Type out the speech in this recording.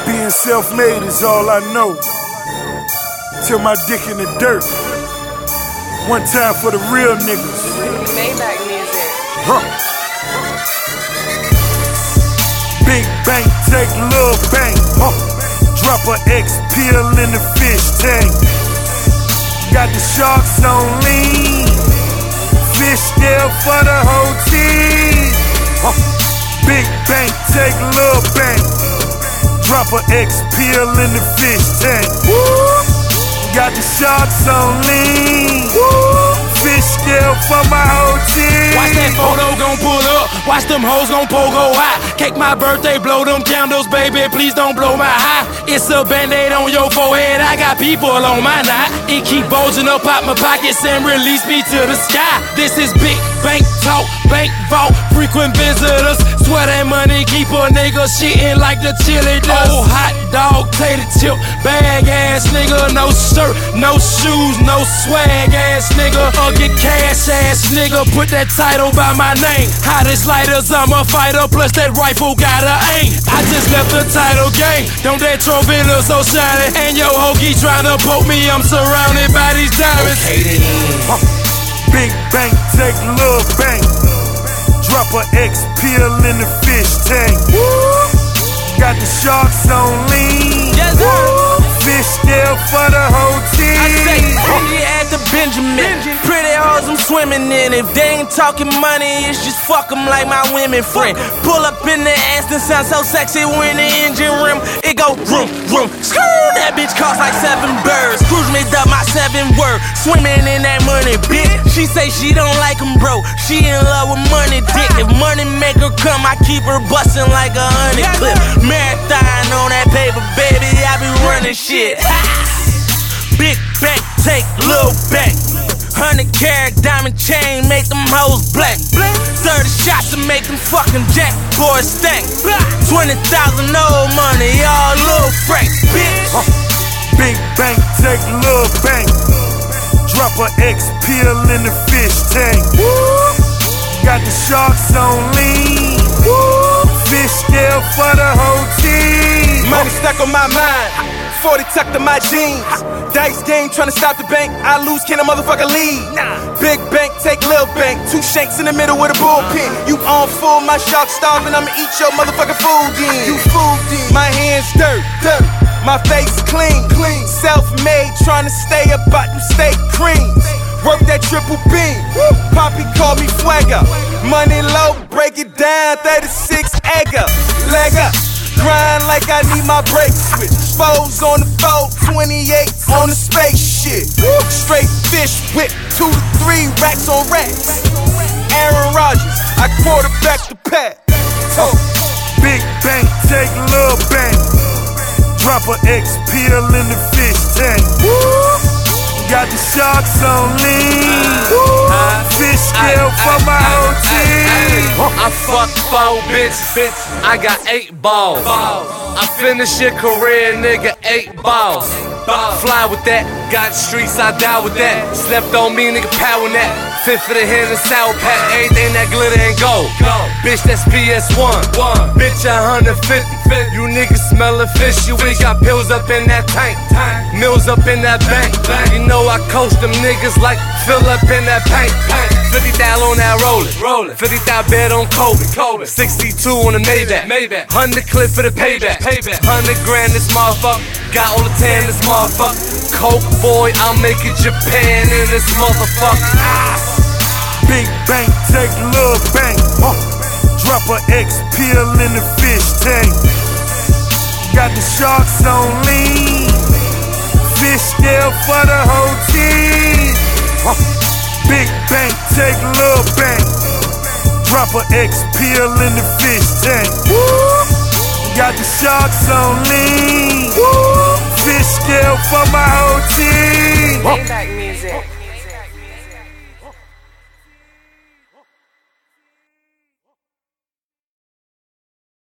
Being self-made is all I know. Till my dick in the dirt. One time for the real niggas. Maybach music. Huh. Big bank, take little bank. Huh. Drop a X pill in the fish tank. Got the sharks on lean. Fish scale for the whole team. Huh. Big bank, take little bank. Drop a X pill in the fish tank. Woo. Got the sharks on lean. Woo. Fish scale for my whole team. Watch that photo gon' pull up. Watch them hoes gon' pogo high. Cake my birthday, blow them candles, baby. Please don't blow my high. It's a band-aid on your forehead. I got people on my knot. It keep bulging up out my pockets and release me to the sky. This is big bank talk, bank vault. Frequent visitors. Swear that money keep a nigga shitting like the chili does. Oh, hot dog, tater chip, bag ass nigga. No shirt, no shoes, no swag ass nigga. Get cash ass nigga, put that title by my name. Hottest lighters, I'm a fighter, plus that rifle got a aim. I just left the title game, don't that trophy look so shiny? And yo hokey tryna poke me, I'm surrounded by these diamonds. Okay, Big bank, take little bank. Drop a X pill in the fish tank. Woo. Got the sharks on lean. Yes, fish scale for the whole team. I say pretty at the Benjamin. Pretty hoes I'm swimming in. If they ain't talking money, it's just fuck them like my women friend. Pull up in the Aston, sound so sexy when the engine rim. It go vroom, vroom. Screw, that bitch cost like 7 birds. Cruise me up my 7 word. Swimming in that money, bitch. She say she don't like them, bro. She in love with money, dick. If money make her come, I keep her bustin' like a honey clip. Marathon on that paper, baby. I be running shit. Big bank, take little bank. 100 carat diamond chain, make them hoes black. 30 shots to make them fucking jack boys stank. 20,000 old money, all little franks, bitch. Big bank, take little bank. Drop a X pill in the fish tank. Woo. Got the sharks on lean. Woo. Fish scale for the whole team. Money stuck on my mind. 40 tucked in my jeans. Dice game tryna stop the bank. I lose, can a motherfucker lead? Big bank, take little bank. 2 shanks in the middle with a bullpen. You on full, my shark starving. I'ma eat your motherfucking food in. You food in. My hands dirt, dirt. My face clean, clean. Self-made, tryna stay about them steak creams. Work that triple beam. Poppy call me Fuego. Money low, break it down. 36 egger. Leg up. Grind like I need my brake switch. Foes on the 428 on the spaceship. Straight fish whip, 2 to 3 racks on racks. Aaron Rodgers, I quarterback the pack. Big bank, take little bank. Drop a X pill in the fish tank. Got the sharks on lean. Fish scale for my whole team. I fuck 4 bitches, I got 8 balls. I finish your career, nigga, 8 balls. Fly with that, got streets, I die with that. Slept on me, nigga, power that. Fit for the hand and sour pack, everything that glitter and gold. Bitch, that's PS1. Bitch, 150. You niggas smellin' fishy, we got pills up in that tank. Mills up in that bank. You know I coach them niggas like fill up in that paint. 50,000 on that rollin'. 50,000 bed on Kobe. 62 on the Maybach. 100 clip for the payback. 100 grand this motherfucker. Got all the tan this motherfucker. Coke boy, I'll make it Japan in this motherfucker. Big bank, take little bank. Drop a X pill in the fish tank. Got the sharks on lean. Fish scale for the whole team. Big bank, take little bank. Drop a X pill in the fish tank. Got the sharks on lean. Fish scale for my whole team.